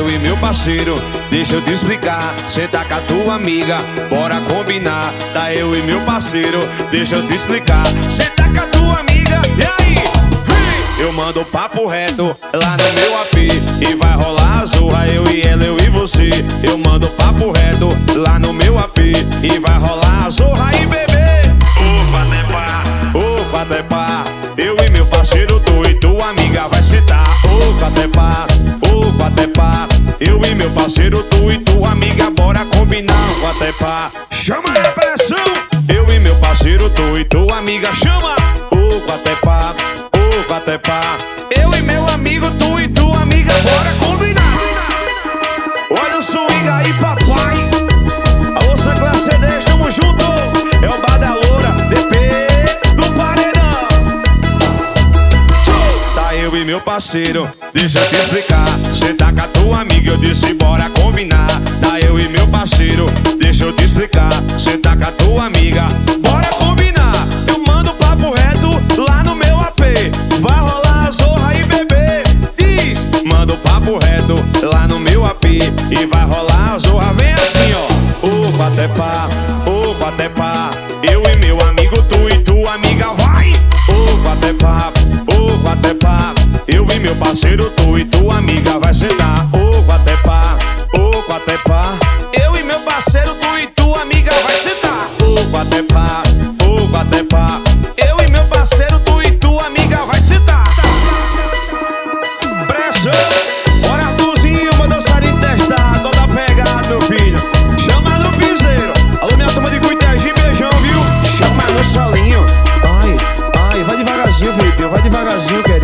eu e meu parceiro, deixa eu te explicar. Senta com a tua amiga, bora combinar. Tá eu e meu parceiro, deixa eu te explicar. Senta com a tua amiga, e aí? Vem! Eu mando papo reto lá no meu AP e vai rolar a zorra, eu e ela, eu e você. Eu mando papo reto lá no meu AP e vai rolar a zorra aí, bebê. Ô, Quatepá, eu e meu parceiro, tu e tua amiga vai sentar. Ô, Quatepá, eu e meu parceiro, tu e tua amiga, bora combinar. Quatepá, chama a pressão. Eu e meu parceiro, tu e tua amiga, chama. Ô, Quatepá, eu e meu amigo, tu e tua amiga, bora combinar. Olha o swing aí, papai. Alô, classe D, tamo junto. É o Bar da Loura, DP do Paredão. Tá eu e meu parceiro, deixa eu te explicar. Cê tá com a tua amiga, eu disse bora combinar. Tá eu e meu parceiro, deixa eu te explicar. Cê tá com a tua amiga, bora combinar. Eu mando papo reto lá no meu AP, vai rolar a zorra aí, bebê. Diz, manda o papo reto lá no meu AP e vai rolar a zorra. Vem assim, ó. Ô, Quatepá, eu e meu amigo, tu e tua amiga, vai. Ô, Quatepá, eu e meu parceiro, tu e tua amiga vai sentar. Ô, Quatepá, eu e meu parceiro, tu e tua amiga vai sentar. Ô, Quatepá, eu e meu parceiro, tu e tua amiga vai sentar. Pressão, bora Arthurzinho, meu dançarino testado, toda pegada, meu filho. Chama no piseiro, alô minha turma de Cuitegi, beijão, viu? Chama no solinho. Ai, vai devagarzinho, Felipe, vai devagarzinho, que